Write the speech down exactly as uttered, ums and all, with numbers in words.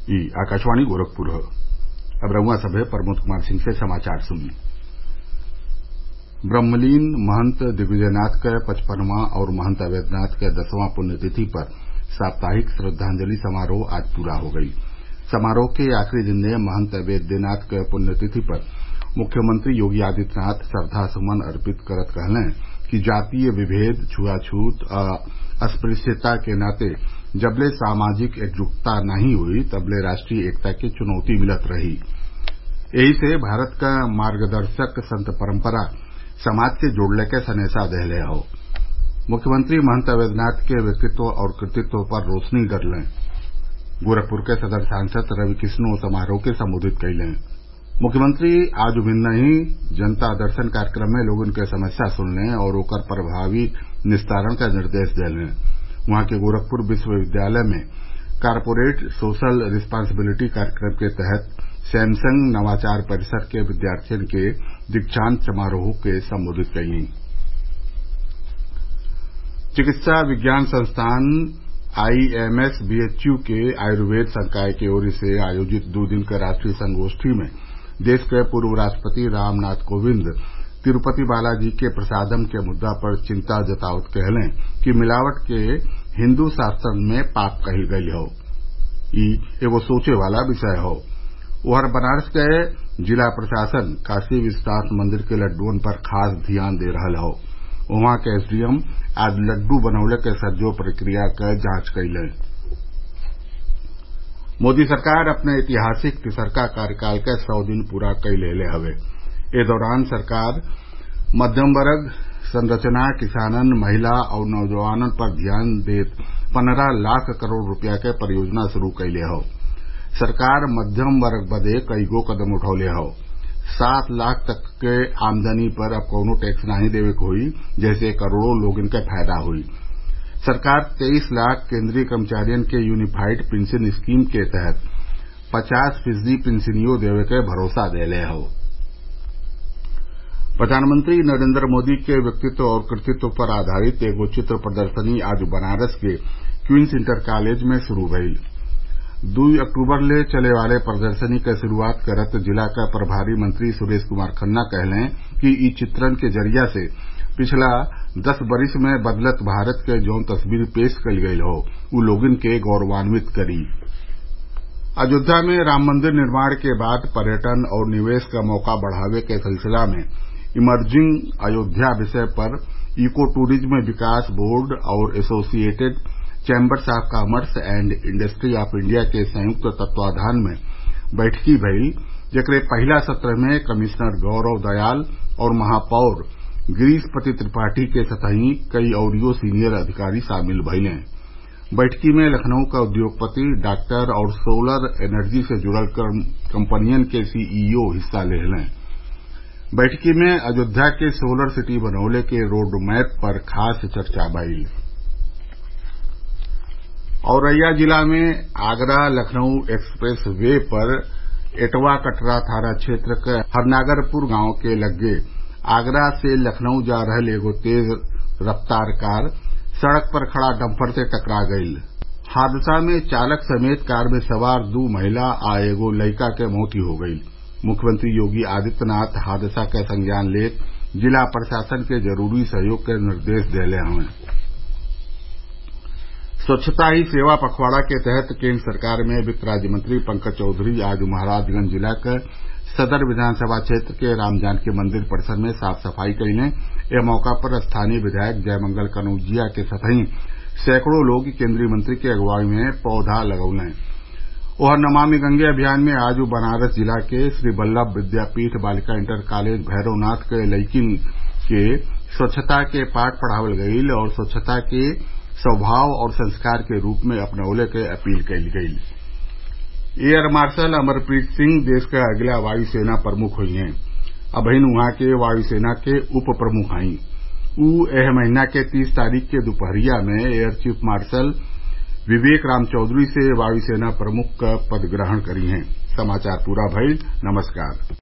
ई आकाशवाणी गोरखपुर अब रउआ सभे प्रमोद कुमार सिंह से समाचार सुनी। ब्रह्मलीन महंत दिग्विजयनाथ क पचपनवां और महंत अवैधनाथ क दसवां पुण्यतिथि पर साप्ताहिक श्रद्वांजलि समारोह आज पूरा हो गयी। समारोह के आखिरी दिन ने महंत अवैधनाथ क पुण्यतिथि पर मुख्यमंत्री योगी आदित्यनाथ श्रद्वा सुमन अर्पित करत कहलें कि जातीय विभेद, छुआछूत आ अस्पृश्यता के नाते जबले सामाजिक एकजुटता नाही हुई तबले राष्ट्रीय एकता के चुनौती मिलत रही। एही से भारत क मार्गदर्शक संत परम्परा समाज के जोड़ले के सनेसा देहले हौ। मुख्यमंत्री महंत अवैधनाथ के व्यक्तित्व और कृतित्व पर रोशनी डरलें। गोरखपुर के सदर सांसद रवि किस्नो समारोह के संबोधित कइलें। मुख्यमंत्री आज भिन्नही जनता दर्शन कार्यक्रम में लोगन के समस्या सुनले और ओकर प्रभावी निस्तारण क निर्देश देलें। वहां के गोरखपुर विश्वविद्यालय में कारपोरेट सोशल रिस्पांसिबिलिटी कार्यक्रम के तहत सैमसंग नवाचार परिसर के विद्यार्थियन के दीक्षांत समारोह के संबोधित कईलीं। चिकित्सा विज्ञान संस्थान आईएमएस बीएचयू के आयुर्वेद संकाय की ओर से आयोजित दो दिन क राष्ट्रीय संगोष्ठी में देश के पूर्व राष्ट्रपति रामनाथ कोविंद तिरूपति बालाजी के प्रसादम के मुद्दा पर चिंता जतावत कहलें कि मिलावट के हिन्दू शास्त्रन में पाप कही गई हौ। ई एगो सोचे वाला विषय हौ। उधर बनारस के जिला प्रशासन काशी विश्वनाथ मंदिर के लड्डुअन पर खास ध्यान दे रहल हौ। उहाँ के एसडीएम आज लड्डू बनवले के सज्जो प्रक्रिया क जांच कइलें। मोदी सरकार अपने ऐतिहासिक तिसरका कार्यकाल के सौ दिन पूरा कई लेले हवे। ए दौरान सरकार मध्यम वर्ग, संरचना, किसानन, महिला और नौजवानन पर ध्यान देत पंद्रह लाख करोड़ रुपया के परियोजना शुरू कइले हौ। सरकार मध्यम वर्ग बदे कईगो कदम उठौले हौ। सात लाख तक के आमदनी पर अब कौनो टैक्स नाही देवे के होई, जैसे करोड़ों लोगन के फायदा हुई। सरकार तेईस लाख केंद्रीय कर्मचारियन के यूनिफाइड पेंशन स्कीम के तहत पचास फीसदी पेंशनियों देवे के भरोसा देले हौ। प्रधानमंत्री नरेंद्र मोदी के व्यक्तित्व और कृतित्व पर आधारित एगो चित्र प्रदर्शनी आज बनारस के क्वींस इंटर कॉलेज में शुरू भइल। दो अक्टूबर ले चले वाले प्रदर्शनी क शुरूआत करत जिला का प्रभारी मंत्री सुरेश कुमार खन्ना कहलें कि ई चित्रन के जरिया से पिछला दस बरिस में बदलत भारत के जौन तस्वीर पेश कइल गइल हौ उ लोगन के गौरवान्वित करी। अयोध्या में राम मंदिर निर्माण के बाद पर्यटन और निवेश का मौका बढ़ावे के सिलसिला में इमर्जिंग अयोध्या विषय पर इको टूरिज्म विकास बोर्ड और associated chambers of commerce and industry of India के संयुक्त तत्वाधान में बैठकी भइल, जेकरे पहिला सत्र में कमिश्नर गौरव दयाल और महापौर गिरीशपति त्रिपाठी के सतही कई अउरियो सीनियर अधिकारी शामिल भइलें। बैठकी में लखनऊ का उद्योगपति डॉक्टर और सोलर एनर्जी से जुड़ल कंपनियन के सीईओ हिस्सा लेहलें। बैठकी में अयोध्या के सोलर सिटी बनवले के रोड मैप पर खास चर्चा भइल। औरैया जिला में आगरा लखनऊ एक्सप्रेस वे पर एटवा कटरा थाना क्षेत्र के हरनागरपुर गांव के लग्गे आगरा से लखनऊ जा रहल एगो तेज रफ्तार कार सड़क पर खड़ा डंपर से टकरा गईल। हादसा में चालक समेत कार में सवार दो महिला आ एगो लइका के मौत हो गई। मुख्यमंत्री योगी आदित्यनाथ हादसा के संज्ञान लेत जिला प्रशासन के जरूरी सहयोग के निर्देश देले हवें। स्वच्छता ही सेवा पखवाड़ा के तहत केंद्र सरकार में वित्त राज्य मंत्री पंकज चौधरी आज महाराजगंज जिला के सदर विधानसभा क्षेत्र के रामजानकी मंदिर परिसर में साफ सफाई कइलें। ए मौका पर स्थानीय विधायक जयमंगल कनौजिया के सतही सैकड़ों लोग केंद्रीय मंत्री की अगुवाई में पौधा लगौलें। और नमामि गंगे अभियान में आज बनारस जिला के श्री वल्लभ विद्यापीठ बालिका इंटर कॉलेज भैरवनाथ के लइकिन के स्वच्छता के पाठ पढ़ावल गईल और स्वच्छता के स्वभाव और संस्कार के रूप में अपनौले के अपील कइल गईल। एयर मार्शल अमरप्रीत सिंह देश का अगला वायुसेना प्रमुख हुई हैं। अबहिन वहां के वायुसेना के उप प्रमुख हईं। उ एह महीना के तीस तारीख के दोपहरिया में air chief marshal Vivek Ram Chaudhary से वायुसेना प्रमुख का पद ग्रहण करी हैं। समाचार पूरा भइल। नमस्कार।